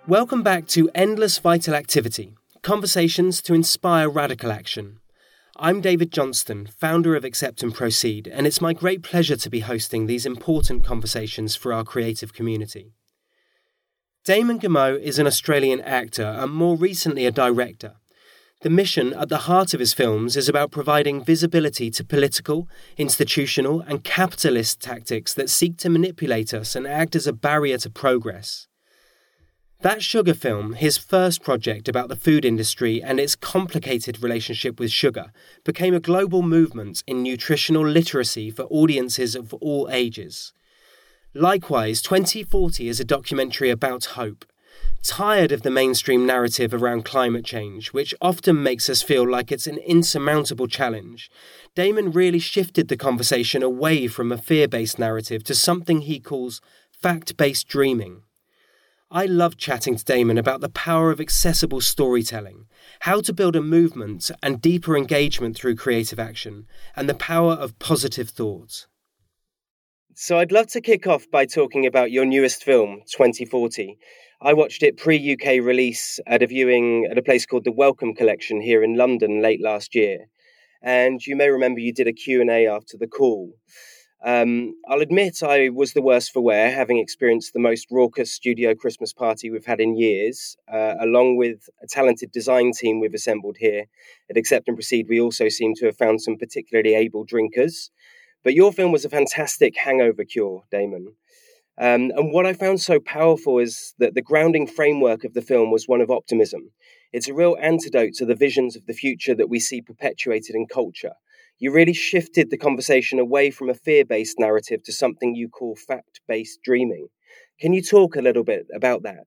Welcome back to Endless Vital Activity, conversations to inspire radical action. I'm David Johnston, founder of Accept and Proceed, and it's my great pleasure to be hosting these important conversations for our creative community. Damon Gameau is an Australian actor and more recently a director. The mission at the heart of his films is about providing visibility to political, institutional and capitalist tactics that seek to manipulate us and act as a barrier to progress. That Sugar film, his first project about the food industry and its complicated relationship with sugar, became a global movement in nutritional literacy for audiences of all ages. Likewise, 2040 is a documentary about hope. Tired of the mainstream narrative around climate change, which often makes us feel like it's an insurmountable challenge, Damon really shifted the conversation away from a fear-based narrative to something he calls fact-based dreaming. I love chatting to Damon about the power of accessible storytelling, how to build a movement and deeper engagement through creative action, and the power of positive thought. So I'd love to kick off by talking about your newest film, 2040. I watched it pre-UK release at a viewing at a place called the Wellcome Collection here in London late last year. And you may remember you did a Q&A after the call. I'll admit I was the worst for wear, having experienced the most raucous studio Christmas party we've had in years. Along with a talented design team we've assembled here at Accept and Proceed, we also seem to have found some particularly able drinkers. But your film was a fantastic hangover cure, Damon. And what I found so powerful is that the grounding framework of the film was one of optimism. It's a real antidote to the visions of the future that we see perpetuated in culture. You really shifted the conversation away from a fear-based narrative to something you call fact-based dreaming. Can you talk a little bit about that?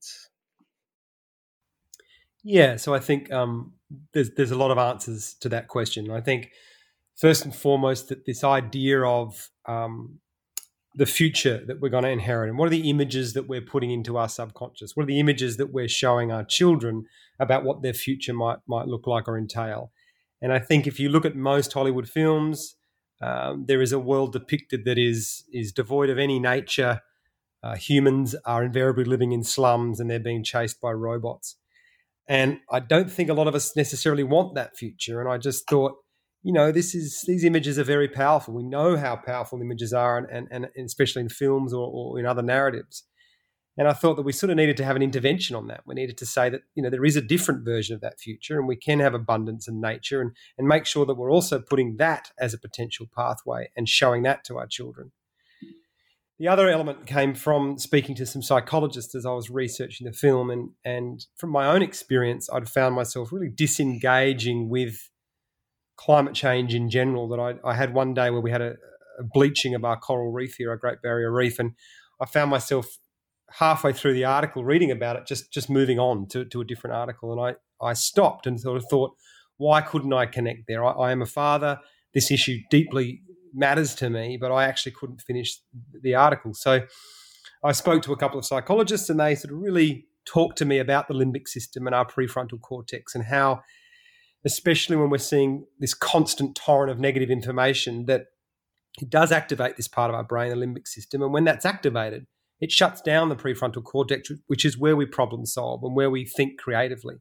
Yeah, so I think there's a lot of answers to that question. I think first and foremost that this idea of the future that we're going to inherit and what are the images that we're putting into our subconscious? What are the images that we're showing our children about what their future might look like or entail? And I think if you look at most Hollywood films, there is a world depicted that is devoid of any nature. Humans are invariably living in slums and they're being chased by robots. And I don't think a lot of us necessarily want that future. And I just thought, these images are very powerful. We know how powerful images are, and especially in films or in other narratives. And I thought that we sort of needed to have an intervention on that. We needed to say that, there is a different version of that future and we can have abundance in nature and make sure that we're also putting that as a potential pathway and showing that to our children. The other element came from speaking to some psychologists as I was researching the film. And from my own experience, I'd found myself really disengaging with climate change in general. That I had one day where we had a bleaching of our coral reef here, our Great Barrier Reef, and I found myself halfway through the article reading about it, just moving on to a different article. And I stopped and sort of thought, why couldn't I connect there? I am a father. This issue deeply matters to me, but I actually couldn't finish the article. So I spoke to a couple of psychologists and they sort of really talked to me about the limbic system and our prefrontal cortex and how, especially when we're seeing this constant torrent of negative information, that it does activate this part of our brain, the limbic system. And when that's activated, it shuts down the prefrontal cortex, which is where we problem solve and where we think creatively.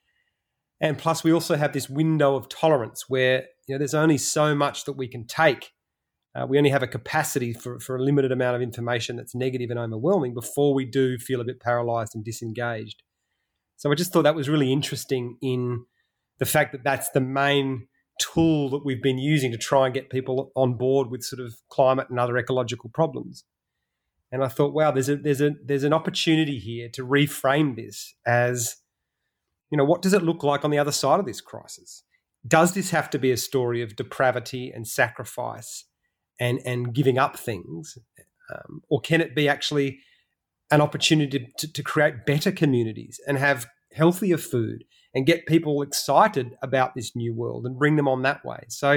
And plus, we also have this window of tolerance where there's only so much that we can take. We only have a capacity for a limited amount of information that's negative and overwhelming before we do feel a bit paralyzed and disengaged. So I just thought that was really interesting in the fact that that's the main tool that we've been using to try and get people on board with sort of climate and other ecological problems. And I thought, wow, there's an opportunity here to reframe this as, what does it look like on the other side of this crisis? Does this have to be a story of depravity and sacrifice and giving up things? Or can it be actually an opportunity to create better communities and have healthier food and get people excited about this new world and bring them on that way? So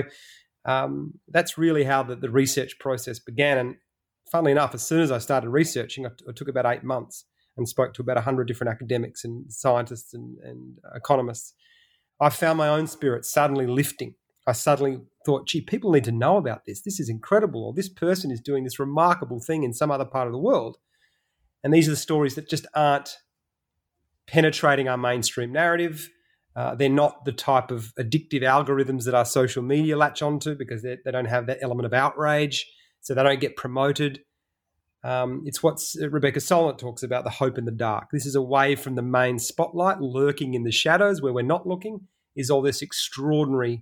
that's really how the research process began. And funnily enough, as soon as I started researching, it took about 8 months and spoke to about 100 different academics and scientists and economists. I found my own spirit suddenly lifting. I suddenly thought, gee, people need to know about this. This is incredible. Or this person is doing this remarkable thing in some other part of the world. And these are the stories that just aren't penetrating our mainstream narrative. They're not the type of addictive algorithms that our social media latch onto because they don't have that element of outrage, so they don't get promoted. It's what Rebecca Solnit talks about, the hope in the dark. This is away from the main spotlight. Lurking in the shadows where we're not looking is all this extraordinary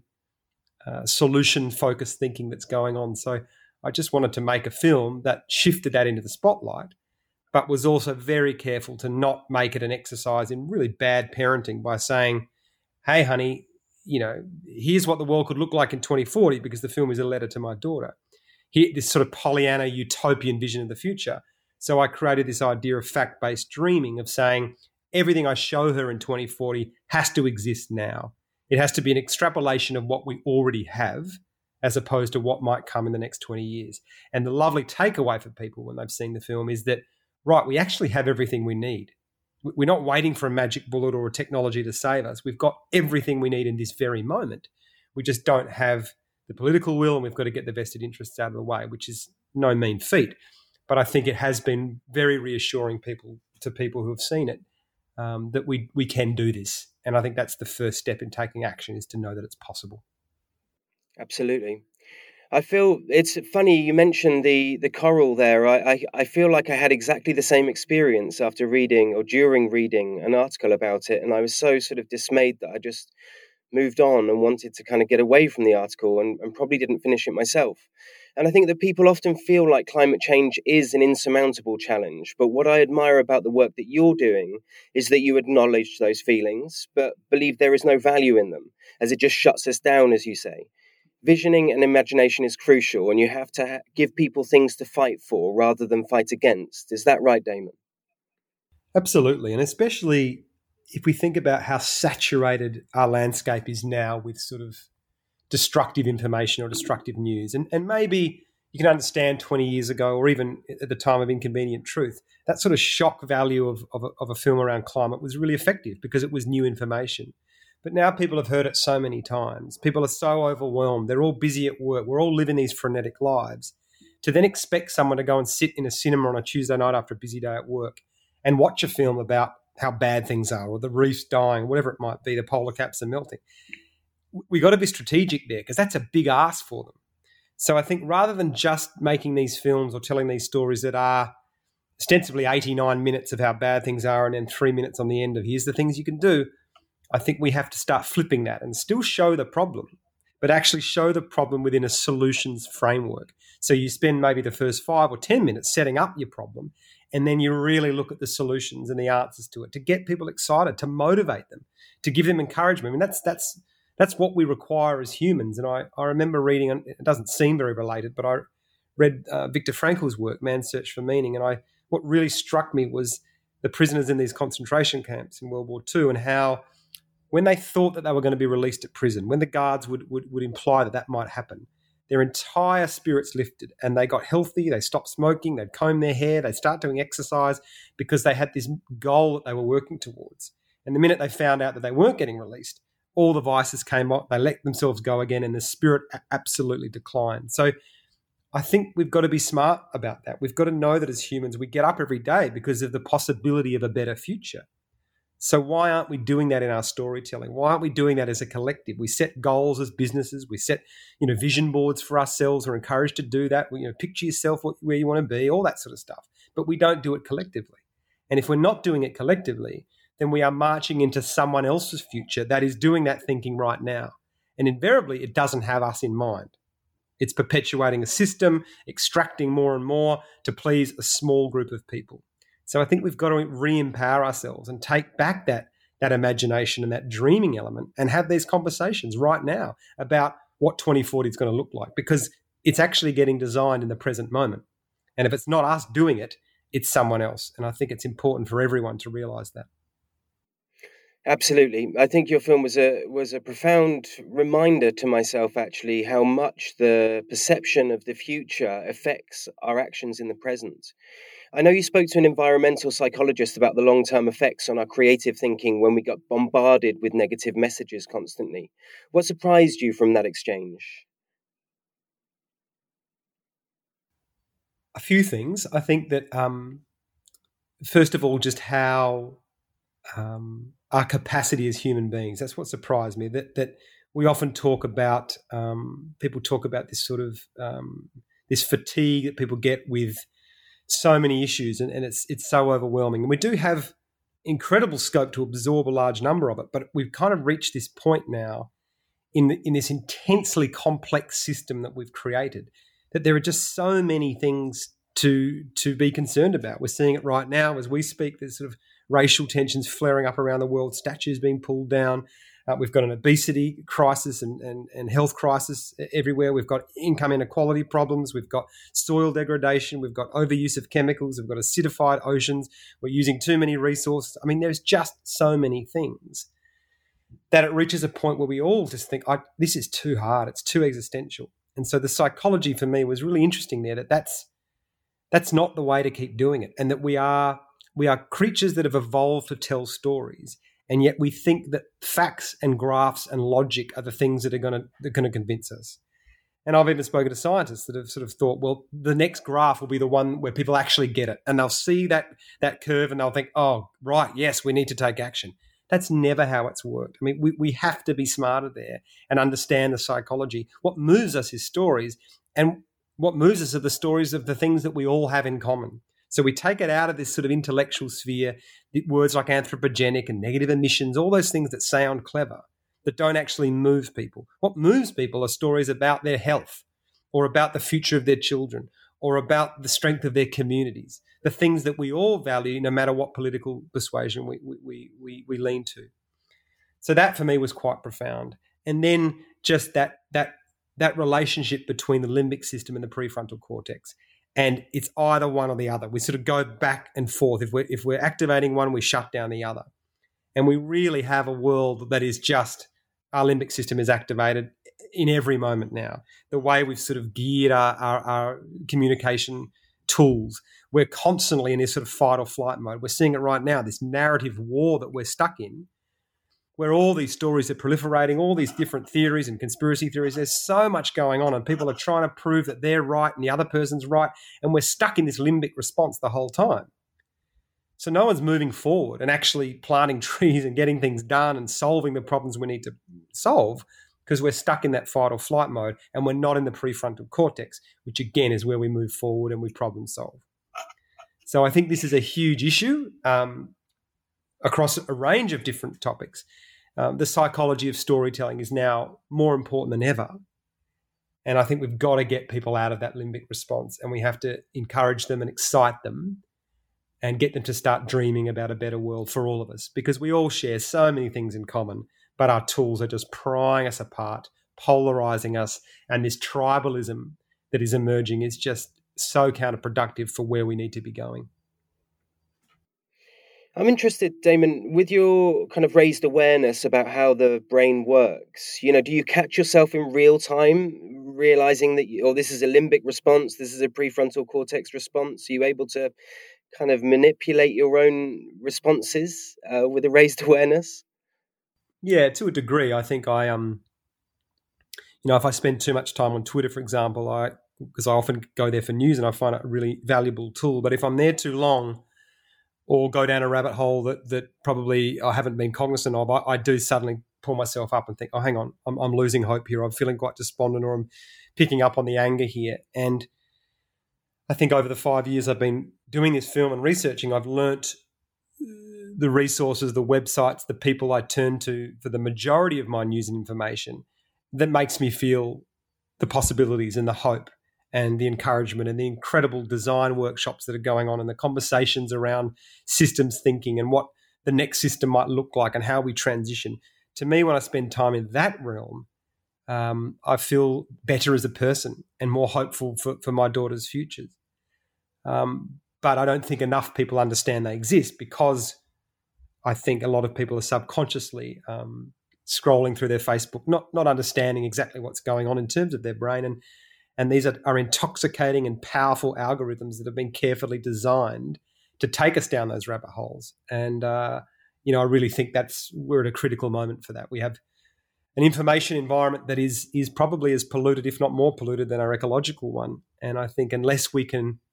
solution-focused thinking that's going on. So I just wanted to make a film that shifted that into the spotlight, but was also very careful to not make it an exercise in really bad parenting by saying, hey, honey, here's what the world could look like in 2040 because the film is a letter to my daughter. This sort of Pollyanna utopian vision of the future. So I created this idea of fact-based dreaming, of saying everything I show her in 2040 has to exist now. It has to be an extrapolation of what we already have as opposed to what might come in the next 20 years. And the lovely takeaway for people when they've seen the film is that, right, we actually have everything we need. We're not waiting for a magic bullet or a technology to save us. We've got everything we need in this very moment. We just don't have the political will, and we've got to get the vested interests out of the way, which is no mean feat. But I think it has been very reassuring to people who have seen it that we can do this. And I think that's the first step in taking action, is to know that it's possible. Absolutely. I feel it's funny you mentioned the coral there. I feel like I had exactly the same experience after reading or during reading an article about it. And I was so sort of dismayed that I just moved on and wanted to kind of get away from the article and probably didn't finish it myself. And I think that people often feel like climate change is an insurmountable challenge. But what I admire about the work that you're doing is that you acknowledge those feelings, but believe there is no value in them, as it just shuts us down, as you say. Visioning and imagination is crucial, and you have to give people things to fight for rather than fight against. Is that right, Damon? Absolutely. And especially if we think about how saturated our landscape is now with sort of destructive information or destructive news. And maybe you can understand 20 years ago, or even at the time of Inconvenient Truth, that sort of shock value of a film around climate was really effective because it was new information. But now people have heard it so many times. People are so overwhelmed. They're all busy at work. We're all living these frenetic lives. To then expect someone to go and sit in a cinema on a Tuesday night after a busy day at work and watch a film about how bad things are, or the reef's dying, whatever it might be, the polar caps are melting. We got to be strategic there because that's a big ask for them. So I think rather than just making these films or telling these stories that are ostensibly 89 minutes of how bad things are and then 3 minutes on the end of here's the things you can do, I think we have to start flipping that and still show the problem, but actually show the problem within a solutions framework. So you spend maybe the first 5 or 10 minutes setting up your problem, and then you really look at the solutions and the answers to it to get people excited, to motivate them, to give them encouragement. I mean, that's what we require as humans. And I remember reading, it doesn't seem very related, but I read Viktor Frankl's work, Man's Search for Meaning, and what really struck me was the prisoners in these concentration camps in World War II, and how when they thought that they were going to be released at prison, when the guards would imply that might happen, their entire spirits lifted and they got healthy, they stopped smoking, they'd comb their hair, they'd start doing exercise because they had this goal that they were working towards. And the minute they found out that they weren't getting released, all the vices came up, they let themselves go again, and the spirit absolutely declined. So I think we've got to be smart about that. We've got to know that as humans, we get up every day because of the possibility of a better future. So why aren't we doing that in our storytelling? Why aren't we doing that as a collective? We set goals as businesses. We set, vision boards for ourselves. We're encouraged to do that. We, picture yourself where you want to be, all that sort of stuff. But we don't do it collectively. And if we're not doing it collectively, then we are marching into someone else's future that is doing that thinking right now. And invariably, it doesn't have us in mind. It's perpetuating a system, extracting more and more to please a small group of people. So I think we've got to re-empower ourselves and take back that imagination and that dreaming element and have these conversations right now about what 2040 is going to look like, because it's actually getting designed in the present moment. And if it's not us doing it, it's someone else. And I think it's important for everyone to realise that. Absolutely. I think your film was a profound reminder to myself, actually, how much the perception of the future affects our actions in the present. I know you spoke to an environmental psychologist about the long-term effects on our creative thinking when we got bombarded with negative messages constantly. What surprised you from that exchange? A few things. I think that, first of all, just how our capacity as human beings. That's what surprised me. That we often talk about. People talk about this sort of this fatigue that people get with so many issues, and it's so overwhelming. And we do have incredible scope to absorb a large number of it, but we've kind of reached this point now in this intensely complex system that we've created that there are just so many things to be concerned about. We're seeing it right now as we speak. There's sort of racial tensions flaring up around the world, statues being pulled down. We've got an obesity crisis and health crisis everywhere. We've got income inequality problems. We've got soil degradation. We've got overuse of chemicals. We've got acidified oceans. We're using too many resources. I mean, there's just so many things that it reaches a point where we all just think, this is too hard. It's too existential. And so the psychology for me was really interesting there, that's not the way to keep doing it, and that we are creatures that have evolved to tell stories. And yet we think that facts and graphs and logic are the things that are going to convince us. And I've even spoken to scientists that have sort of thought, well, the next graph will be the one where people actually get it. And they'll see that curve and they'll think, oh, right, yes, we need to take action. That's never how it's worked. I mean, we have to be smarter there and understand the psychology. What moves us is stories. And what moves us are the stories of the things that we all have in common. So we take it out of this sort of intellectual sphere, words like anthropogenic and negative emissions, all those things that sound clever, that don't actually move people. What moves people are stories about their health or about the future of their children or about the strength of their communities, the things that we all value no matter what political persuasion we lean to. So that for me was quite profound. And then just that relationship between the limbic system and the prefrontal cortex. And it's either one or the other. We sort of go back and forth. If we're activating one, we shut down the other. And we really have a world that is just, our limbic system is activated in every moment now. The way we've sort of geared our communication tools, we're constantly in this sort of fight or flight mode. We're seeing it right now, this narrative war that we're stuck in, where all these stories are proliferating, all these different theories and conspiracy theories. There's so much going on and people are trying to prove that they're right and the other person's right, and we're stuck in this limbic response the whole time. So no one's moving forward and actually planting trees and getting things done and solving the problems we need to solve because we're stuck in that fight or flight mode and we're not in the prefrontal cortex, which again is where we move forward and we problem solve. So I think this is a huge issue across a range of different topics. The psychology of storytelling is now more important than ever. And I think we've got to get people out of that limbic response, and we have to encourage them and excite them and get them to start dreaming about a better world for all of us, because we all share so many things in common, but our tools are just prying us apart, polarizing us, and this tribalism that is emerging is just so counterproductive for where we need to be going. I'm interested, Damon, with your kind of raised awareness about how the brain works. Do you catch yourself in real time realizing that, this is a limbic response, this is a prefrontal cortex response? Are you able to kind of manipulate your own responses with a raised awareness? Yeah, to a degree. I think I if I spend too much time on Twitter, for example, because I often go there for news and I find it a really valuable tool. But if I'm there too long, or go down a rabbit hole that probably I haven't been cognizant of, I do suddenly pull myself up and think, oh, hang on, I'm losing hope here. I'm feeling quite despondent, or I'm picking up on the anger here. And I think over the 5 years I've been doing this film and researching, I've learnt the resources, the websites, the people I turn to for the majority of my news and information that makes me feel the possibilities and the hope and the encouragement and the incredible design workshops that are going on and the conversations around systems thinking and what the next system might look like and how we transition. To me, when I spend time in that realm, I feel better as a person and more hopeful for my daughter's futures. But I don't think enough people understand they exist, because I think a lot of people are subconsciously scrolling through their Facebook, not understanding exactly what's going on in terms of their brain. And these are intoxicating and powerful algorithms that have been carefully designed to take us down those rabbit holes. And, I really think we're at a critical moment for that. We have an information environment that is probably as polluted, if not more polluted, than our ecological one. And I think unless we can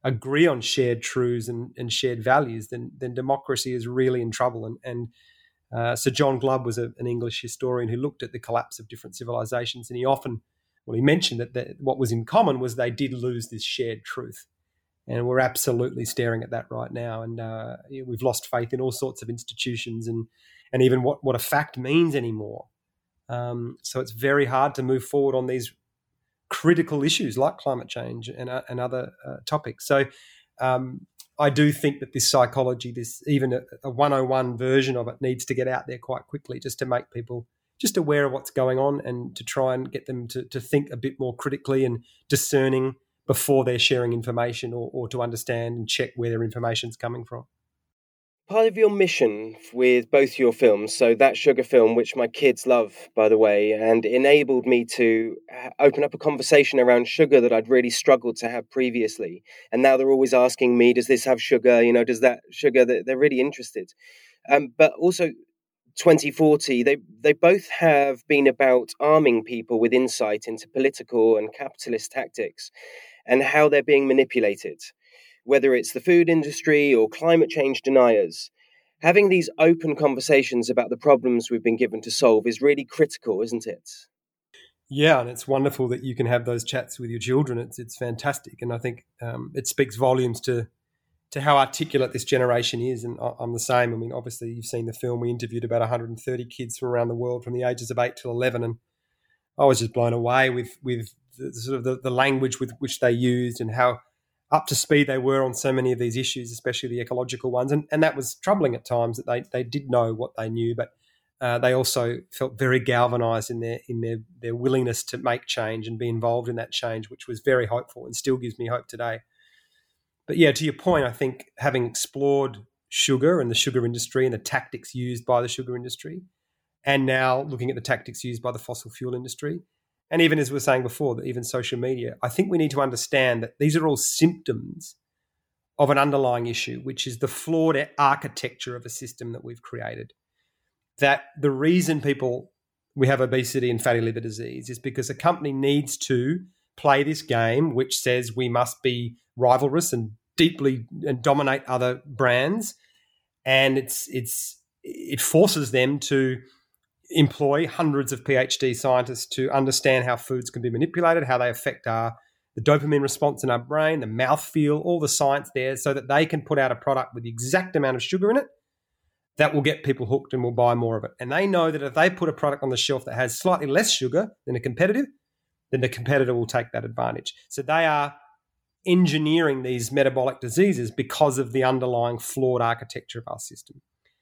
agree on shared truths and shared values, then democracy is really in trouble. And Sir John Glubb was an English historian who looked at the collapse of different civilizations, and he mentioned that what was in common was they did lose this shared truth. And we're absolutely staring at that right now. And we've lost faith in all sorts of institutions and even what a fact means anymore. So it's very hard to move forward on these critical issues like climate change and other topics. So I do think that this psychology, even a 101 version of it, needs to get out there quite quickly, just to make people just aware of what's going on and to try and get them to think a bit more critically and discerning before they're sharing information, or to understand and check where their information's coming from. Part of your mission with both your films, so That Sugar film, which my kids love, by the way, and enabled me to open up a conversation around sugar that I'd really struggled to have previously. And now they're always asking me, does this have sugar? Does that sugar? They're really interested. But also 2040, they both have been about arming people with insight into political and capitalist tactics and how they're being manipulated. Whether it's the food industry or climate change deniers, having these open conversations about the problems we've been given to solve is really critical, isn't it? Yeah, and it's wonderful that you can have those chats with your children. It's fantastic, and I think it speaks volumes to how articulate this generation is. And I'm the same. I mean, obviously, you've seen the film. We interviewed about 130 kids from around the world from the ages of 8 to 11, and I was just blown away with the sort of the language with which they used and how up to speed they were on so many of these issues, especially the ecological ones. And that was troubling at times, that they did know what they knew, but they also felt very galvanised in their willingness to make change and be involved in that change, which was very hopeful and still gives me hope today. But yeah, to your point, I think having explored sugar and the sugar industry and the tactics used by the sugar industry, and now looking at the tactics used by the fossil fuel industry, and even as we were saying before, that even social media, I think we need to understand that these are all symptoms of an underlying issue, which is the flawed architecture of a system that we've created. That the reason we have obesity and fatty liver disease is because a company needs to play this game, which says we must be rivalrous and dominate other brands, and it forces them to employ hundreds of PhD scientists to understand how foods can be manipulated, how they affect the dopamine response in our brain, the mouthfeel, all the science there, so that they can put out a product with the exact amount of sugar in it that will get people hooked and will buy more of it. And they know that if they put a product on the shelf that has slightly less sugar than a competitor, then the competitor will take that advantage. So they are engineering these metabolic diseases because of the underlying flawed architecture of our system.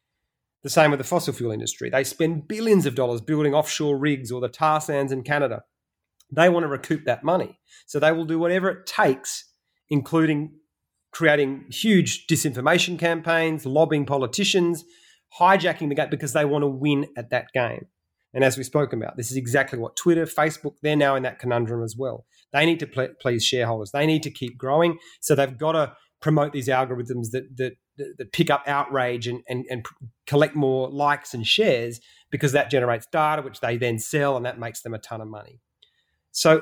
The same with the fossil fuel industry. They spend billions of dollars building offshore rigs or the tar sands in Canada. They want to recoup that money. So they will do whatever it takes, including creating huge disinformation campaigns, lobbying politicians, hijacking the game because they want to win at that game. And as we've spoken about, this is exactly what Twitter, Facebook, they're now in that conundrum as well. They need to please shareholders. They need to keep growing. So they've got to promote these algorithms that pick up outrage and collect more likes and shares, because that generates data, which they then sell, and that makes them a ton of money. So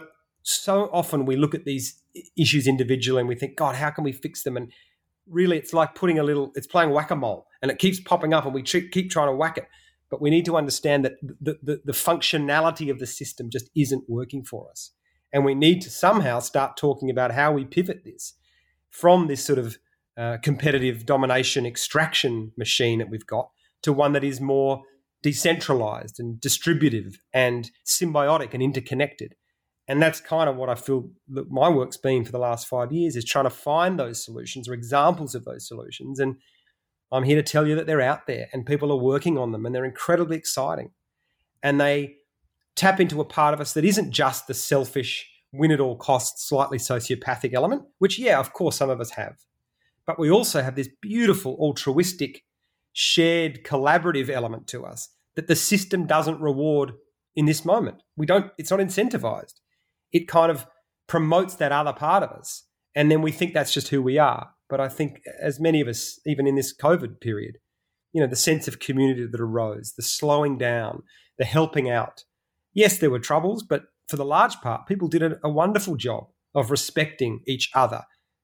often we look at these issues individually and we think, God, how can we fix them? And really it's like it's playing whack-a-mole, and it keeps popping up and we keep trying to whack it. But we need to understand that the functionality of the system just isn't working for us. And we need to somehow start talking about how we pivot this from this sort of competitive domination extraction machine that we've got to one that is more decentralized and distributive and symbiotic and interconnected. And that's kind of what I feel that my work's been for the last 5 years, is trying to find those solutions or examples of those solutions. And I'm here to tell you that they're out there and people are working on them, and they're incredibly exciting. And they tap into a part of us that isn't just the selfish, win at all costs, slightly sociopathic element, which, yeah, of course, some of us have. But we also have this beautiful, altruistic, shared, collaborative element to us that the system doesn't reward in this moment. It's not incentivized. It kind of promotes that other part of us. And then we think that's just who we are. But I think as many of us, even in this COVID period, the sense of community that arose, the slowing down, the helping out. Yes, there were troubles, but for the large part, people did a wonderful job of respecting each other,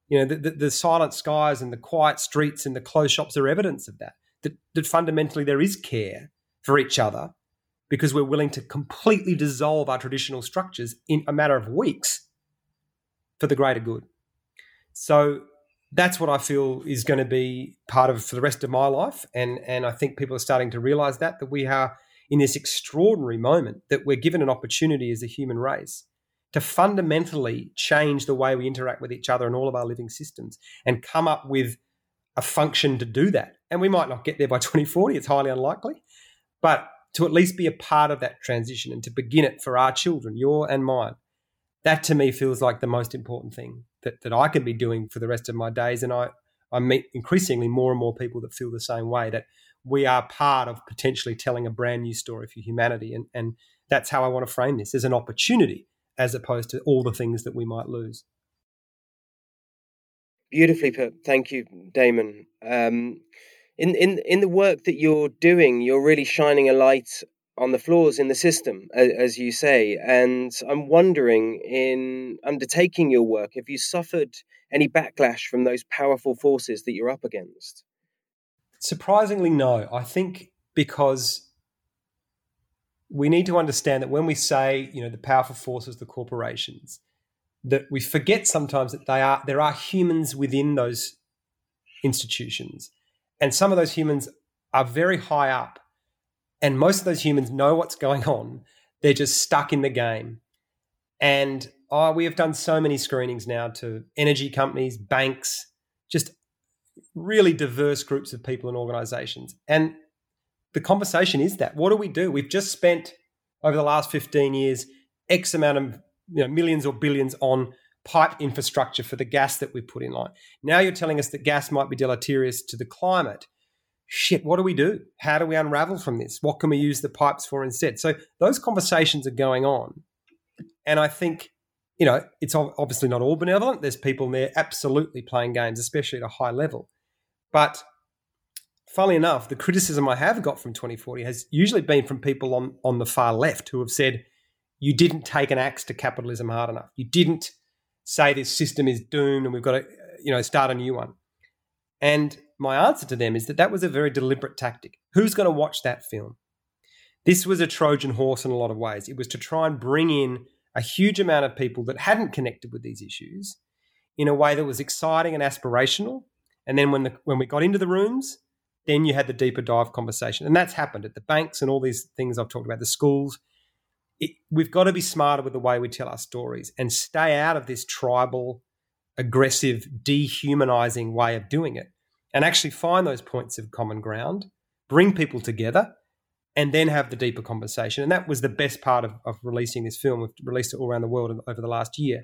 The silent skies and the quiet streets and the closed shops are evidence of that. That fundamentally there is care for each other because we're willing to completely dissolve our traditional structures in a matter of weeks for the greater good. So that's what I feel is going to be part of for the rest of my life. And I think people are starting to realize that we are in this extraordinary moment that we're given an opportunity as a human race to fundamentally change the way we interact with each other and all of our living systems and come up with a function to do that. And we might not get there by 2040, it's highly unlikely, but to at least be a part of that transition and to begin it for our children, your and mine, that to me feels like the most important thing that I can be doing for the rest of my days. And I meet increasingly more and more people that feel the same way, that we are part of potentially telling a brand new story for humanity. And that's how I want to frame this, as an opportunity as opposed to all the things that we might lose. Beautifully put. Thank you, Damon. In the work that you're doing, you're really shining a light on the flaws in the system, as you say. And I'm wondering, in undertaking your work, have you suffered any backlash from those powerful forces that you're up against? Surprisingly, no. I think because we need to understand that when we say, the powerful forces, the corporations, that we forget sometimes that there are humans within those institutions. And some of those humans are very high up. And most of those humans know what's going on. They're just stuck in the game. And we have done so many screenings now to energy companies, banks, just really diverse groups of people and organizations. And the conversation is that. What do? We've just spent, over the last 15 years, X amount of millions or billions on pipe infrastructure for the gas that we put in line. Now you're telling us that gas might be deleterious to the climate. Shit, what do? How do we unravel from this? What can we use the pipes for instead? So those conversations are going on. And I think, it's obviously not all benevolent. There's people there absolutely playing games, especially at a high level. But funnily enough, the criticism I have got from 2040 has usually been from people on the far left who have said, you didn't take an axe to capitalism hard enough. You didn't say this system is doomed and we've got to, start a new one. And my answer to them is that was a very deliberate tactic. Who's going to watch that film? This was a Trojan horse in a lot of ways. It was to try and bring in a huge amount of people that hadn't connected with these issues in a way that was exciting and aspirational. And then when we got into the rooms, then you had the deeper dive conversation. And that's happened at the banks and all these things I've talked about, the schools. We've got to be smarter with the way we tell our stories and stay out of this tribal, aggressive, dehumanizing way of doing it, and actually find those points of common ground, bring people together, and then have the deeper conversation. And that was the best part of releasing this film. We've released it all around the world over the last year.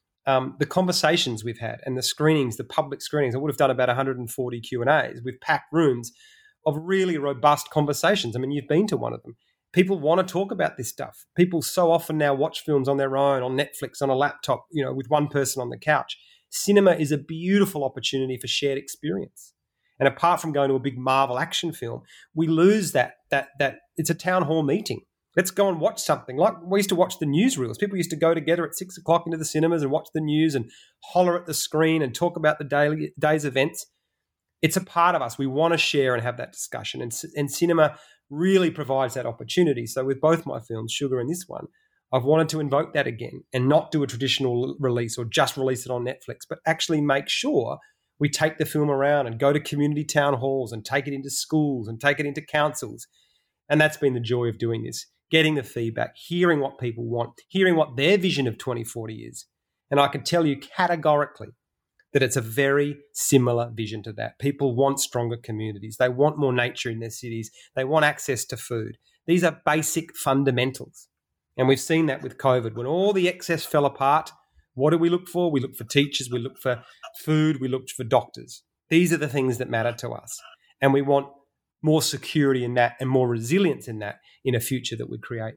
The conversations we've had and the screenings, the public screenings, I would have done about 140 Q&As with packed rooms of really robust conversations. I mean, you've been to one of them. People want to talk about this stuff. People so often now watch films on their own, on Netflix, on a laptop, with one person on the couch. Cinema is a beautiful opportunity for shared experience. And apart from going to a big Marvel action film, we lose that it's a town hall meeting. Let's go and watch something. Like we used to watch the newsreels. People used to go together at 6 o'clock into the cinemas and watch the news and holler at the screen and talk about the day's events. It's a part of us. We want to share and have that discussion. And cinema really provides that opportunity. So with both my films, Sugar and this one, I've wanted to invoke that again and not do a traditional release or just release it on Netflix, but actually make sure we take the film around and go to community town halls and take it into schools and take it into councils. And that's been the joy of doing this, getting the feedback, hearing what people want, hearing what their vision of 2040 is. And I can tell you categorically that it's a very similar vision to that. People want stronger communities. They want more nature in their cities. They want access to food. These are basic fundamentals. And we've seen that with COVID. When all the excess fell apart, what do we look for? We look for teachers. We look for food. We look for doctors. These are the things that matter to us. And we want more security in that and more resilience in that in a future that we create.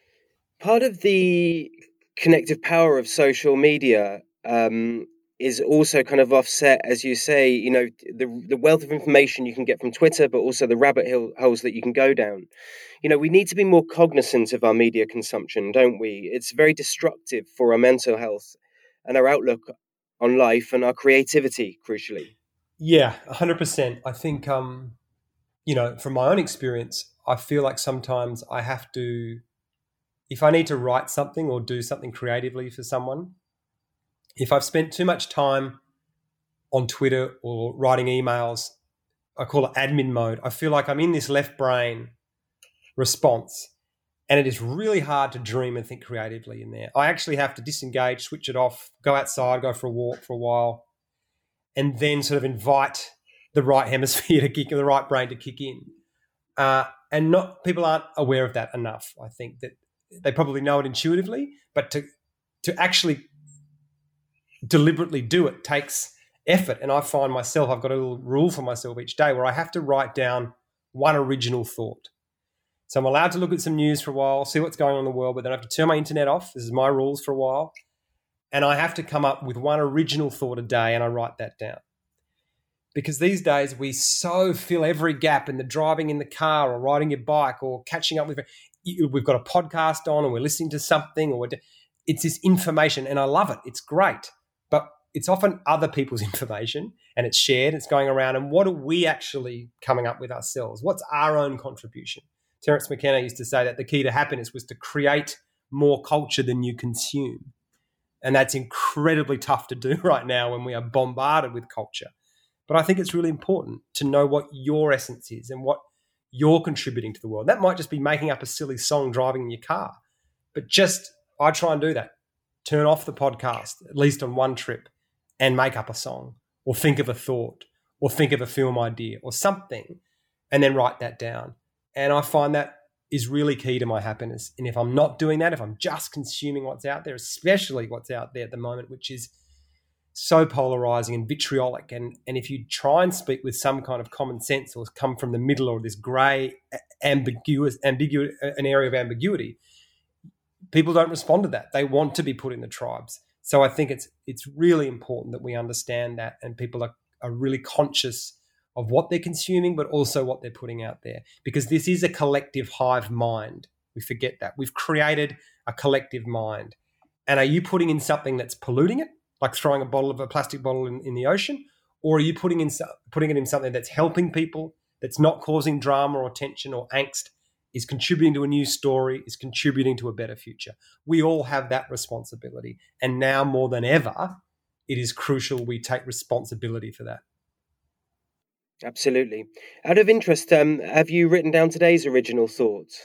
Part of the connective power of social media is also kind of offset, as you say, the wealth of information you can get from Twitter, but also the rabbit holes that you can go down. We need to be more cognizant of our media consumption, don't we? It's very destructive for our mental health and our outlook on life and our creativity, crucially. Yeah, 100%. I think, from my own experience, I feel like sometimes I have to, if I need to write something or do something creatively for someone, if I've spent too much time on Twitter or writing emails, I call it admin mode. I feel like I'm in this left brain response, and it is really hard to dream and think creatively in there. I actually have to disengage, switch it off, go outside, go for a walk for a while, and then sort of invite the right hemisphere to kick, the right brain to kick in. And not people aren't aware of that enough. I think that they probably know it intuitively, but to actually deliberately do it takes effort. And I find myself, I've got a little rule for myself each day where I have to write down one original thought. So I'm allowed to look at some news for a while, see what's going on in the world, but then I have to turn my internet off. This is my rules for a while. And I have to come up with one original thought a day, and I write that down. Because these days we so fill every gap in the driving in the car or riding your bike or catching up with, we've got a podcast on and we're listening to something, or it's this information, and I love it. It's great. But it's often other people's information, and it's shared, it's going around. And what are we actually coming up with ourselves? What's our own contribution? Terence McKenna used to say that the key to happiness was to create more culture than you consume. And that's incredibly tough to do right now when we are bombarded with culture. But I think it's really important to know what your essence is and what you're contributing to the world. That might just be making up a silly song driving in your car. But I try and do that. Turn off the podcast, at least on one trip, and make up a song or think of a thought or think of a film idea or something, and then write that down. And I find that is really key to my happiness. And if I'm not doing that, if I'm just consuming what's out there, especially what's out there at the moment, which is so polarizing and vitriolic, and if you try and speak with some kind of common sense or come from the middle or this grey, ambiguous, an area of ambiguity, people don't respond to that. They want to be put in the tribes. So I think it's really important that we understand that, and people are really conscious of what they're consuming, but also what they're putting out there, because this is a collective hive mind. We forget that. We've created a collective mind. And are you putting in something that's polluting it, like throwing a plastic bottle in the ocean, or are you putting it in something that's helping people, that's not causing drama or tension or angst, is contributing to a new story, is contributing to a better future? We all have that responsibility. And now more than ever, it is crucial we take responsibility for that. Absolutely. Out of interest, have you written down today's original thoughts?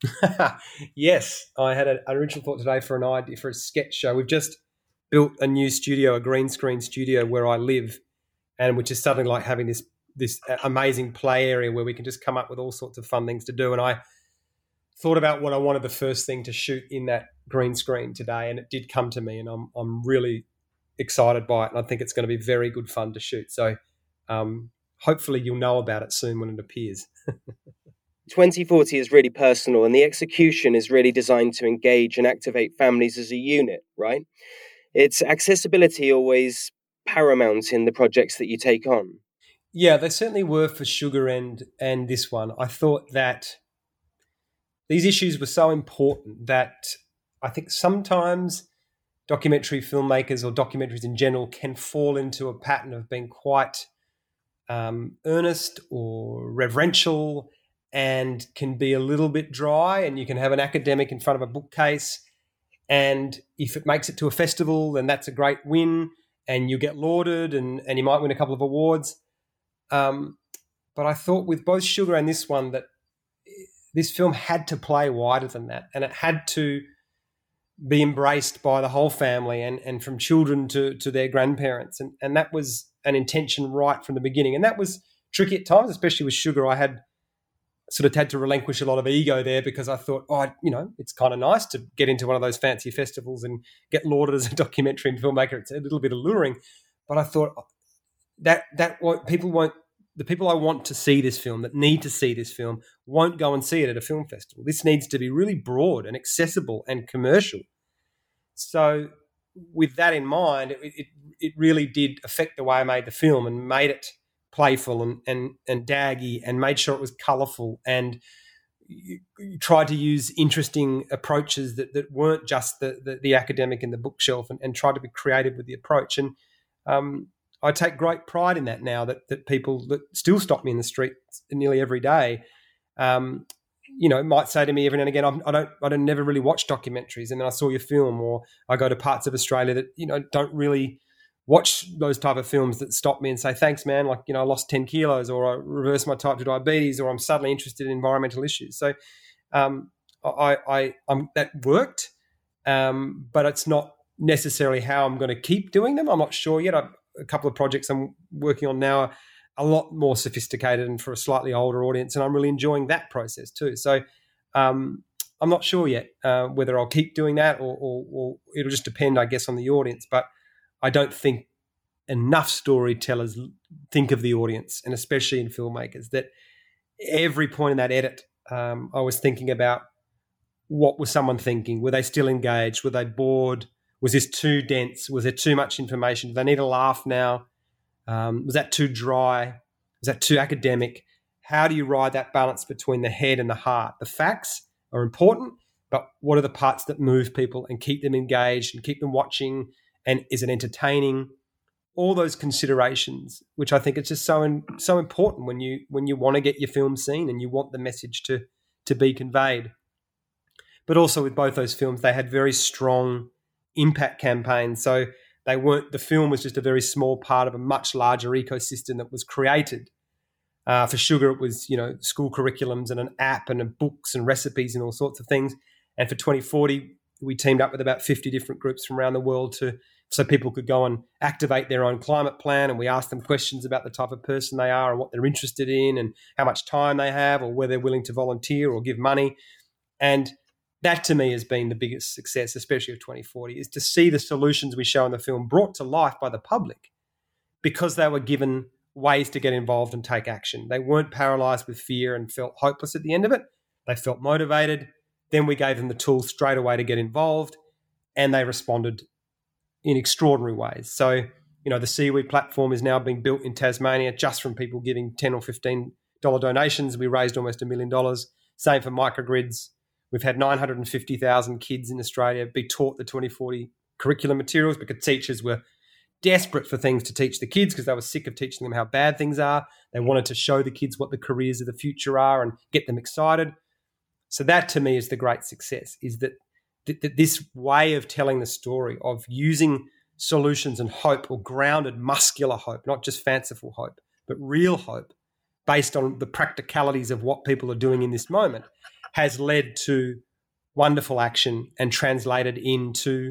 Yes, I had an original thought today for an idea for a sketch show. We've just built a new studio, a green screen studio where I live, and which is something like having this amazing play area where we can just come up with all sorts of fun things to do. And I thought about what I wanted the first thing to shoot in that green screen today, and it did come to me, and I'm really excited by it, and I think it's going to be very good fun to shoot. So hopefully you'll know about it soon when it appears. 2040 is really personal, and the execution is really designed to engage and activate families as a unit, right? It's accessibility always paramount in the projects that you take on. Yeah, they certainly were for Sugar and this one. I thought that these issues were so important that I think sometimes documentary filmmakers or documentaries in general can fall into a pattern of being quite earnest or reverential, and can be a little bit dry, and you can have an academic in front of a bookcase, and if it makes it to a festival, then that's a great win, and you get lauded, and you might win a couple of awards. But I thought with both Sugar and this one that this film had to play wider than that, and it had to be embraced by the whole family, and from children to their grandparents. And that was an intention right from the beginning. And that was tricky at times, especially with Sugar. I had sort of had to relinquish a lot of ego there, because I thought, it's kind of nice to get into one of those fancy festivals and get lauded as a documentary and filmmaker. It's a little bit alluring. But I thought that the people I want to see this film, that need to see this film, won't go and see it at a film festival. This needs to be really broad and accessible and commercial. So with that in mind, it really did affect the way I made the film, and made it playful and daggy, and made sure it was colourful, and you tried to use interesting approaches that weren't just the academic in the bookshelf, and tried to be creative with the approach. And I take great pride in that now, that people that still stop me in the street nearly every day, might say to me every now and again, I don't never really watch documentaries, and then I saw your film, or I go to parts of Australia that don't really watch those type of films, that stop me and say, thanks, man, like, I lost 10 kilos, or I reversed my type 2 diabetes, or I'm suddenly interested in environmental issues. So that worked, but it's not necessarily how I'm going to keep doing them. I'm not sure yet. A couple of projects I'm working on now are a lot more sophisticated and for a slightly older audience, and I'm really enjoying that process too. So I'm not sure yet whether I'll keep doing that, or it'll just depend, I guess, on the audience. But I don't think enough storytellers think of the audience, and especially in filmmakers, that every point in that edit, I was thinking about, what was someone thinking? Were they still engaged? Were they bored? Was this too dense? Was there too much information? Do they need a laugh now? Was that too dry? Was that too academic? How do you ride that balance between the head and the heart? The facts are important, but what are the parts that move people and keep them engaged and keep them watching? And is it entertaining? All those considerations, which I think it's just so important when you want to get your film seen and you want the message to be conveyed. But also with both those films, they had very strong impact campaigns. So the film was just a very small part of a much larger ecosystem that was created. For Sugar, it was, school curriculums and an app and books and recipes and all sorts of things. And for 2040, we teamed up with about 50 different groups from around the world so people could go and activate their own climate plan. And we asked them questions about the type of person they are and what they're interested in and how much time they have, or whether they're willing to volunteer or give money. And that, to me, has been the biggest success, especially of 2040, is to see the solutions we show in the film brought to life by the public, because they were given ways to get involved and take action. They weren't paralyzed with fear and felt hopeless at the end of it. They felt motivated. Then we gave them the tools straight away to get involved, and they responded in extraordinary ways. So, the Seaweed platform is now being built in Tasmania just from people giving $10 or $15 donations. We raised almost $1 million. Same for microgrids. We've had 950,000 kids in Australia be taught the 2040 curriculum materials, because teachers were desperate for things to teach the kids, because they were sick of teaching them how bad things are. They wanted to show the kids what the careers of the future are and get them excited. So that, to me, is the great success, is that this way of telling the story, of using solutions and hope, or grounded muscular hope, not just fanciful hope, but real hope based on the practicalities of what people are doing in this moment, has led to wonderful action and translated into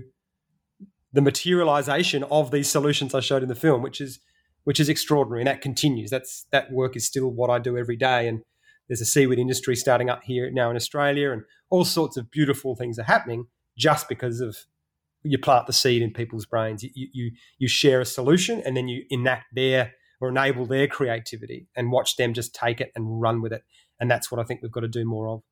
the materialization of these solutions I showed in the film, which is extraordinary, and that continues. That work is still what I do every day, and there's a seaweed industry starting up here now in Australia, and all sorts of beautiful things are happening just because of you plant the seed in people's brains. You share a solution, and then you enact their or enable their creativity and watch them just take it and run with it. And that's what I think we've got to do more of.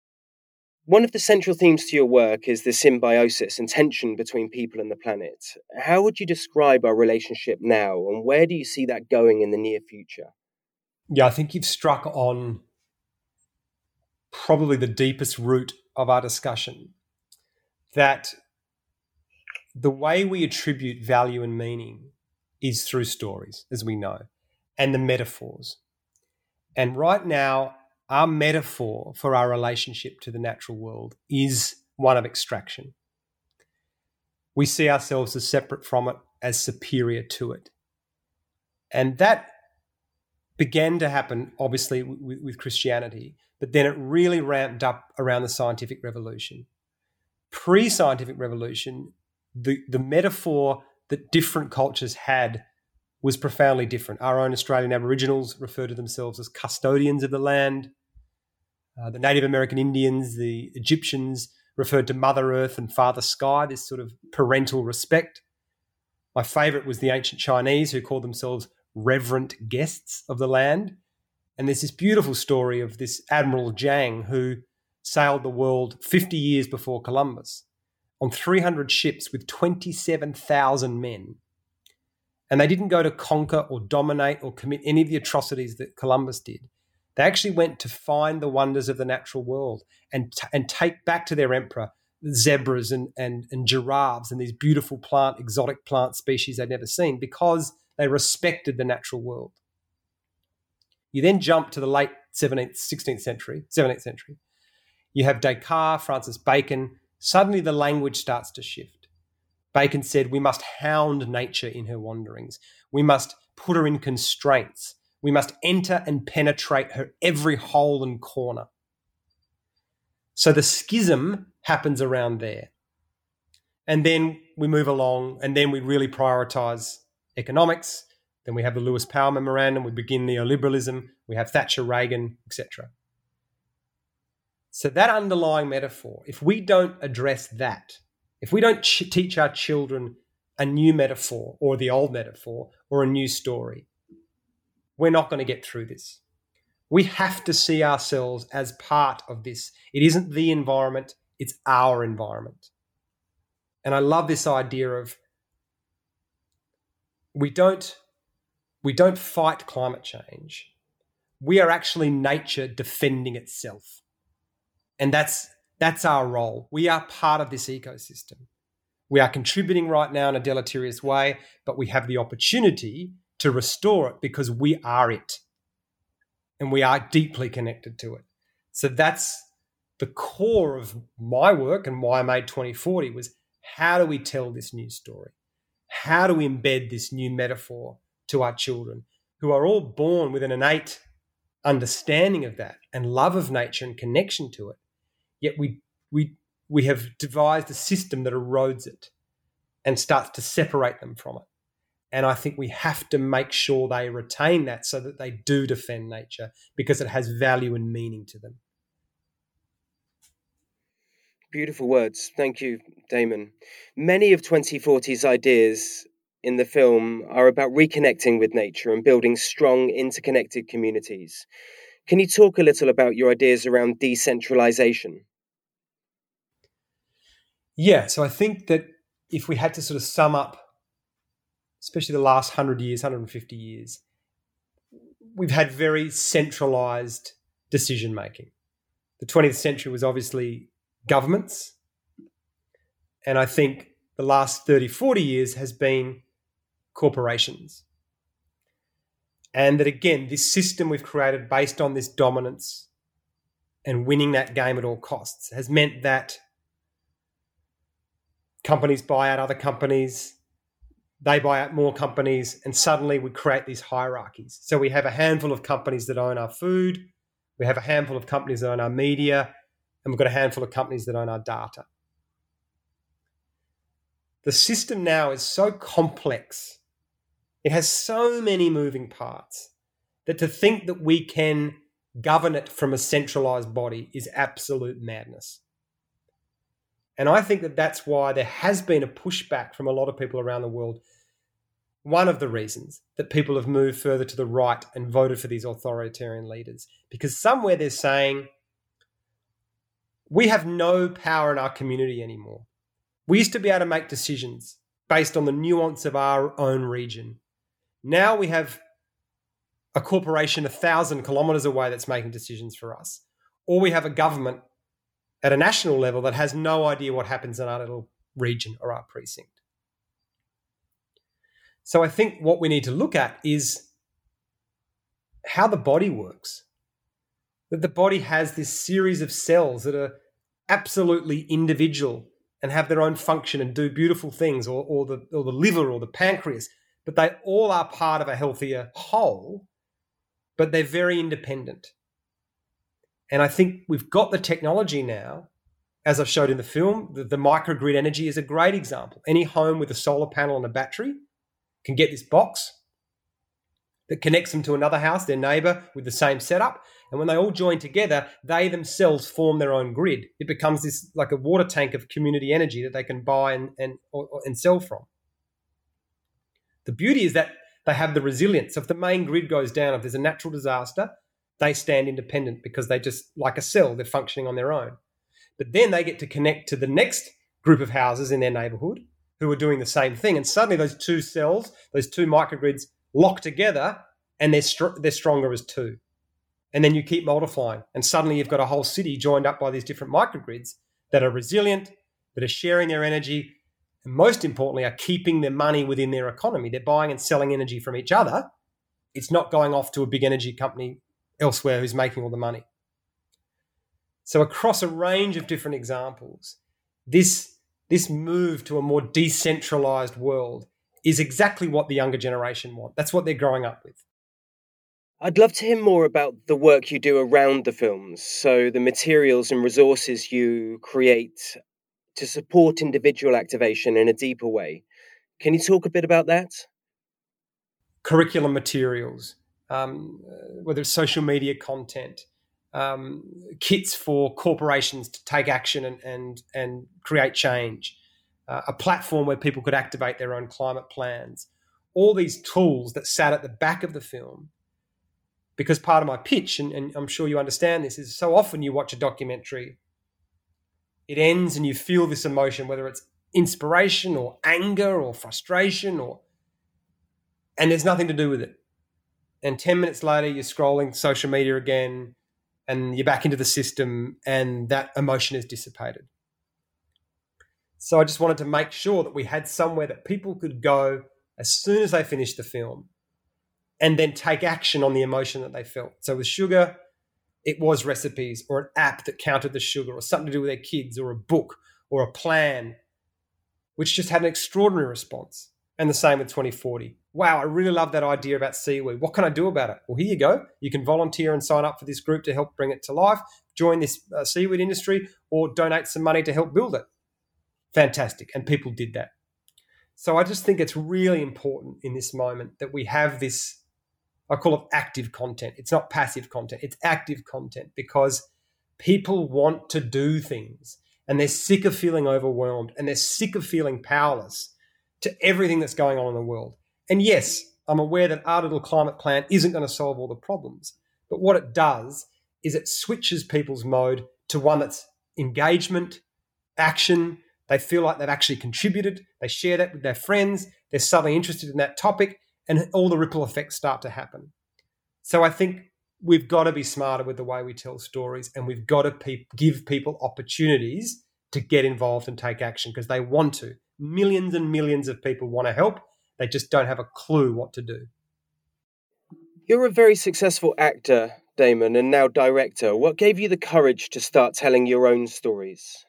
One of the central themes to your work is the symbiosis and tension between people and the planet. How would you describe our relationship now, and where do you see that going in the near future? Yeah, I think you've struck on probably the deepest root of our discussion, that the way we attribute value and meaning is through stories, as we know, and the metaphors. And right now, our metaphor for our relationship to the natural world is one of extraction. We see ourselves as separate from it, as superior to it. And that began to happen, obviously, with Christianity, but then it really ramped up around the scientific revolution. Pre-scientific revolution, the metaphor that different cultures had was profoundly different. Our own Australian Aboriginals refer to themselves as custodians of the land. The Native American Indians, the Egyptians, referred to Mother Earth and Father Sky, this sort of parental respect. My favourite was the ancient Chinese, who called themselves reverent guests of the land. And there's this beautiful story of this Admiral Zhang, who sailed the world 50 years before Columbus on 300 ships with 27,000 men. And they didn't go to conquer or dominate or commit any of the atrocities that Columbus did. They actually went to find the wonders of the natural world and take back to their emperor zebras and giraffes and these beautiful exotic plant species they'd never seen because they respected the natural world. You then jump to the late 17th century. You have Descartes, Francis Bacon. Suddenly the language starts to shift. Bacon said, we must hound nature in her wanderings. We must put her in constraints. We must enter and penetrate her every hole and corner. So the schism happens around there. And then we move along, and then we really prioritize economics. Then we have the Lewis Powell Memorandum. We begin neoliberalism. We have Thatcher, Reagan, etc. So that underlying metaphor, if we don't address that, if we don't teach our children a new metaphor or the old metaphor or a new story, we're not going to get through this. We have to see ourselves as part of this. It isn't the environment, it's our environment. And I love this idea of we don't fight climate change. We are actually nature defending itself. And that's our role. We are part of this ecosystem. We are contributing right now in a deleterious way, but we have the opportunity to restore it because we are it. And we are deeply connected to it. So that's the core of my work and why I made 2040 was how do we tell this new story? How do we embed this new metaphor to our children who are all born with an innate understanding of that and love of nature and connection to it? Yet we have devised a system that erodes it and starts to separate them from it. And I think we have to make sure they retain that so that they do defend nature because it has value and meaning to them. Beautiful words. Thank you, Damon. Many of 2040's ideas in the film are about reconnecting with nature and building strong, interconnected communities. Can you talk a little about your ideas around decentralization? Yeah, so I think that if we had to sort of sum up, especially the last 100 years, 150 years, we've had very centralized decision-making. The 20th century was obviously governments, and I think the last 30, 40 years has been corporations. And that, again, this system we've created based on this dominance and winning that game at all costs has meant that companies buy out other companies, they buy out more companies, and suddenly we create these hierarchies. So we have a handful of companies that own our food, we have a handful of companies that own our media, and we've got a handful of companies that own our data. The system now is so complex, it has so many moving parts, that to think that we can govern it from a centralized body is absolute madness. And I think that that's why there has been a pushback from a lot of people around the world. One of the reasons that people have moved further to the right and voted for these authoritarian leaders, because somewhere they're saying, we have no power in our community anymore. We used to be able to make decisions based on the nuance of our own region. Now we have a corporation 1,000 kilometers away that's making decisions for us. Or we have a government at a national level that has no idea what happens in our little region or our precinct. So I think what we need to look at is how the body works. That the body has this series of cells that are absolutely individual and have their own function and do beautiful things, or the liver or the pancreas, but they all are part of a healthier whole, but they're very independent. And I think we've got the technology now, as I've showed in the film, the microgrid energy is a great example. Any home with a solar panel and a battery can get this box that connects them to another house, their neighbor, with the same setup. And when they all join together, they themselves form their own grid. It becomes this like a water tank of community energy that they can buy and sell from. The beauty is that they have the resilience. So if the main grid goes down, if there's a natural disaster, they stand independent because they just, like a cell, they're functioning on their own. But then they get to connect to the next group of houses in their neighborhood who are doing the same thing. And suddenly those two cells, those two microgrids lock together and they're stronger as two. And then you keep multiplying. And suddenly you've got a whole city joined up by these different microgrids that are resilient, that are sharing their energy, and most importantly, are keeping their money within their economy. They're buying and selling energy from each other. It's not going off to a big energy company elsewhere who's making all the money. So across a range of different examples, this move to a more decentralized world is exactly what the younger generation want. That's what they're growing up with. I'd love to hear more about the work you do around the films, so the materials and resources you create to support individual activation in a deeper way. Can you talk a bit about that? Curriculum materials, whether it's social media content, kits for corporations to take action and create change, a platform where people could activate their own climate plans, all these tools that sat at the back of the film. Because part of my pitch, and I'm sure you understand this, is so often you watch a documentary, it ends and you feel this emotion, whether it's inspiration or anger or frustration, and there's nothing to do with it. And 10 minutes later, you're scrolling social media again and you're back into the system and that emotion is dissipated. So I just wanted to make sure that we had somewhere that people could go as soon as they finished the film and then take action on the emotion that they felt. So with sugar, it was recipes or an app that counted the sugar or something to do with their kids or a book or a plan, which just had an extraordinary response. And the same with 2040. Wow, I really love that idea about seaweed. What can I do about it? Well, here you go. You can volunteer and sign up for this group to help bring it to life, join this seaweed industry, or donate some money to help build it. Fantastic. And people did that. So I just think it's really important in this moment that we have this, I call it active content. It's not passive content. It's active content because people want to do things and they're sick of feeling overwhelmed and they're sick of feeling powerless to everything that's going on in the world. And yes, I'm aware that our little climate plan isn't going to solve all the problems, but what it does is it switches people's mode to one that's engagement, action. They feel like they've actually contributed. They share that with their friends. They're suddenly interested in that topic and all the ripple effects start to happen. So I think we've got to be smarter with the way we tell stories and we've got to give people opportunities to get involved and take action because they want to. Millions and millions of people want to help. They just don't have a clue what to do. You're a very successful actor, Damon, and now director. What gave you the courage to start telling your own stories?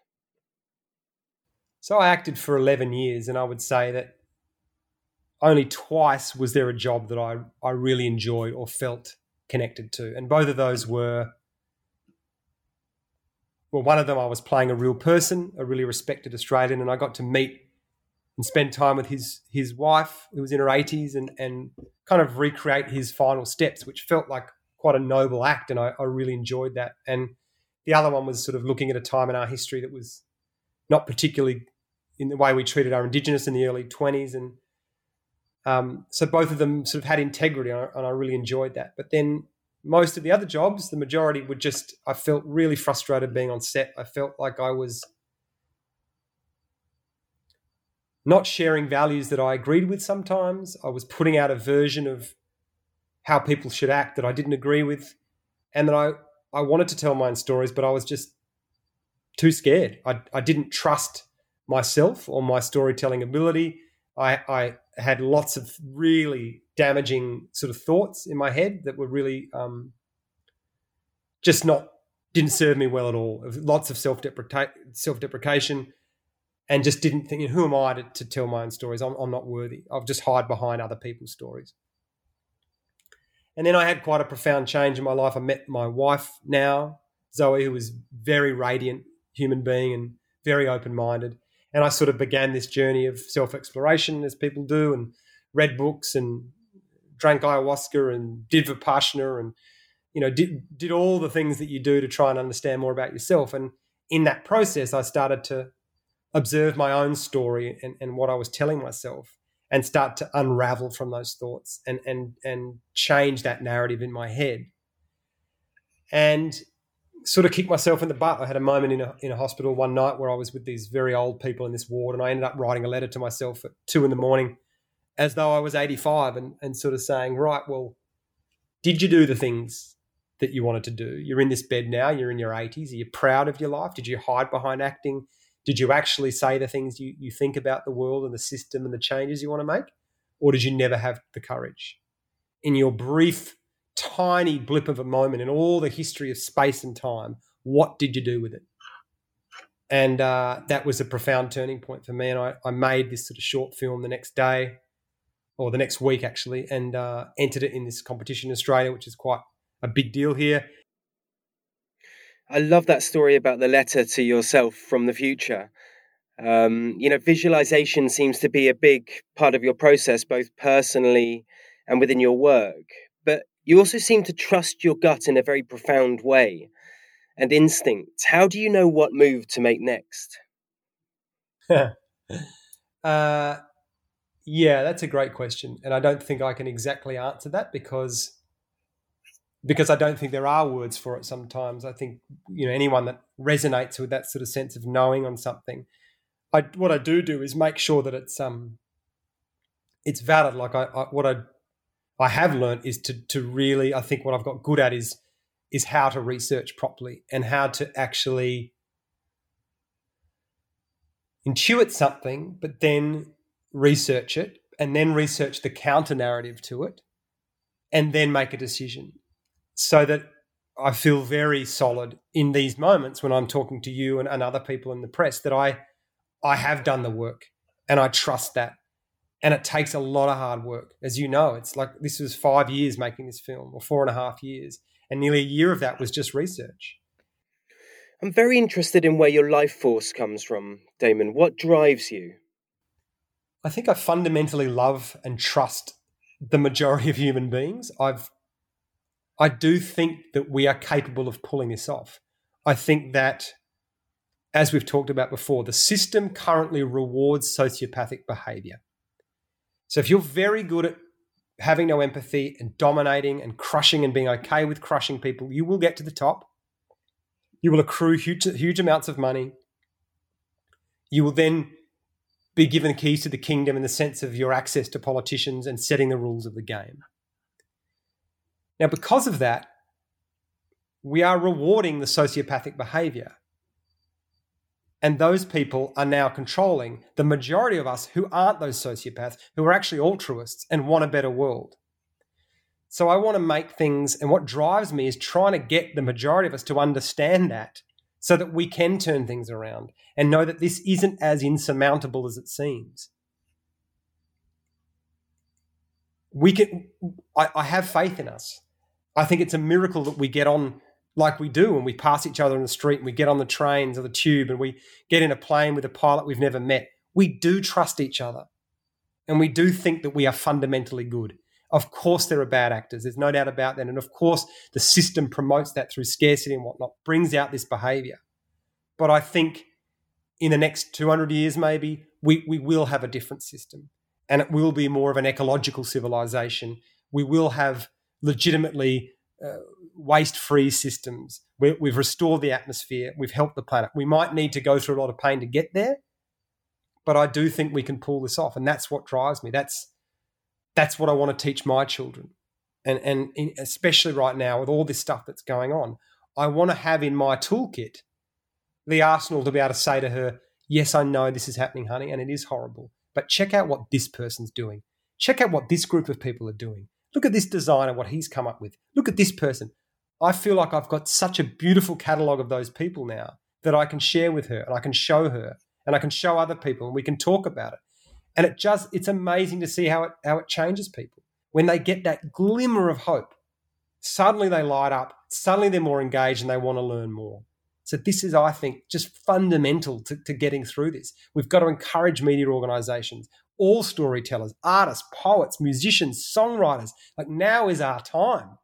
So I acted for 11 years, and I would say that only twice was there a job that I really enjoyed or felt connected to. And both of those were, well, one of them I was playing a real person, a really respected Australian, and I got to meet and spend time with his wife, who was in her 80s, and kind of recreate his final steps, which felt like quite a noble act, and I really enjoyed that. And the other one was sort of looking at a time in our history that was not particularly in the way we treated our Indigenous in the early 20s. And so both of them sort of had integrity, and I really enjoyed that. But then most of the other jobs, the majority were just, I felt really frustrated being on set. I felt like I was not sharing values that I agreed with sometimes. I was putting out a version of how people should act that I didn't agree with. And that I wanted to tell my own stories, but I was just too scared. I didn't trust myself or my storytelling ability. I had lots of really damaging sort of thoughts in my head that were really didn't serve me well at all. Lots of self-deprecation. And just didn't think, who am I to tell my own stories? I'm not worthy. I'll just hide behind other people's stories. And then I had quite a profound change in my life. I met my wife now, Zoe, who was very radiant human being and very open-minded. And I sort of began this journey of self-exploration, as people do, and read books and drank ayahuasca and did Vipassana and, did all the things that you do to try and understand more about yourself. And in that process, I started to observe my own story and what I was telling myself and start to unravel from those thoughts and change that narrative in my head and sort of kick myself in the butt. I had a moment in a hospital one night where I was with these very old people in this ward and I ended up writing a letter to myself at 2 a.m. as though I was 85 and sort of saying, right, well, did you do the things that you wanted to do? You're in this bed now, you're in your 80s. Are you proud of your life? Did you hide behind acting? Did you actually say the things you think about the world and the system and the changes you want to make? Or did you never have the courage? In your brief, tiny blip of a moment in all the history of space and time, what did you do with it? And that was a profound turning point for me. And I made this sort of short film the next day, or the next week actually, and entered it in this competition in Australia, which is quite a big deal here. I love that story about the letter to yourself from the future. Visualization seems to be a big part of your process, both personally and within your work. But you also seem to trust your gut in a very profound way, and instinct. How do you know what move to make next? Yeah, that's a great question. And I don't think I can exactly answer that because I don't think there are words for it sometimes. I think, anyone that resonates with that sort of sense of knowing on something, what I do is make sure that it's valid. Like what I have learned is to really, I think what I've got good at is how to research properly and how to actually intuit something, but then research it and then research the counter narrative to it and then make a decision, so that I feel very solid in these moments when I'm talking to you and other people in the press that I have done the work and I trust that. And it takes a lot of hard work. As you know, it's like this was 5 years making this film, or 4.5 years, and nearly a year of that was just research. I'm very interested in where your life force comes from, Damon. What drives you? I think I fundamentally love and trust the majority of human beings. I do think that we are capable of pulling this off. I think that, as we've talked about before, the system currently rewards sociopathic behavior. So if you're very good at having no empathy and dominating and crushing and being okay with crushing people, you will get to the top. You will accrue huge amounts of money. You will then be given keys to the kingdom in the sense of your access to politicians and setting the rules of the game. Now, because of that, we are rewarding the sociopathic behavior. And those people are now controlling the majority of us who aren't those sociopaths, who are actually altruists and want a better world. So I want to make things, and what drives me is trying to get the majority of us to understand that so that we can turn things around and know that this isn't as insurmountable as it seems. I have faith in us. I think it's a miracle that we get on like we do, and we pass each other in the street and we get on the trains or the tube and we get in a plane with a pilot we've never met. We do trust each other and we do think that we are fundamentally good. Of course there are bad actors, there's no doubt about that. And of course the system promotes that through scarcity and whatnot, brings out this behaviour. But I think in the next 200 years maybe, we will have a different system, and it will be more of an ecological civilization. We will have legitimately waste-free systems. We've restored the atmosphere. We've helped the planet. We might need to go through a lot of pain to get there, but I do think we can pull this off, and that's what drives me. That's what I want to teach my children, and especially right now with all this stuff that's going on, I want to have in my toolkit the arsenal to be able to say to her, yes, I know this is happening, honey, and it is horrible, but check out what this person's doing. Check out what this group of people are doing. Look at this designer, what he's come up with. Look at this person. I feel like I've got such a beautiful catalogue of those people now that I can share with her and I can show her and I can show other people and we can talk about it. And it's amazing to see how it changes people. When they get that glimmer of hope, suddenly they light up, suddenly they're more engaged and they want to learn more. So this is, I think, just fundamental to getting through this. We've got to encourage media organisations, all storytellers, artists, poets, musicians, songwriters. Like, now is our time.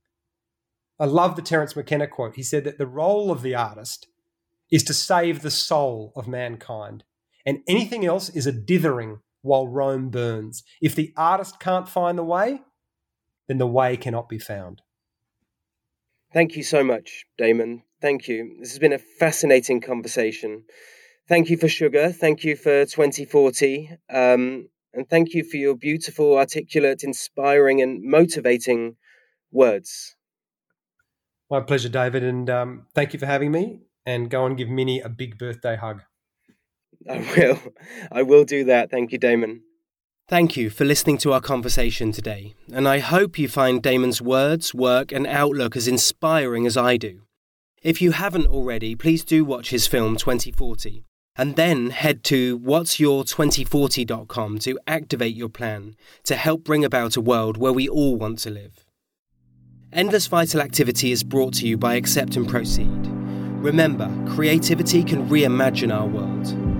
I love the Terence McKenna quote. He said that the role of the artist is to save the soul of mankind, and anything else is a dithering while Rome burns. If the artist can't find the way, then the way cannot be found. Thank you so much, Damon. Thank you. This has been a fascinating conversation. Thank you for Sugar. Thank you for 2040. And thank you for your beautiful, articulate, inspiring and motivating words. My pleasure, David. And thank you for having me. And go and give Minnie a big birthday hug. I will. I will do that. Thank you, Damon. Thank you for listening to our conversation today, and I hope you find Damon's words, work and outlook as inspiring as I do. If you haven't already, please do watch his film 2040, and then head to whatsyour2040.com to activate your plan to help bring about a world where we all want to live. Endless Vital Activity is brought to you by Accept and Proceed. Remember, creativity can reimagine our world.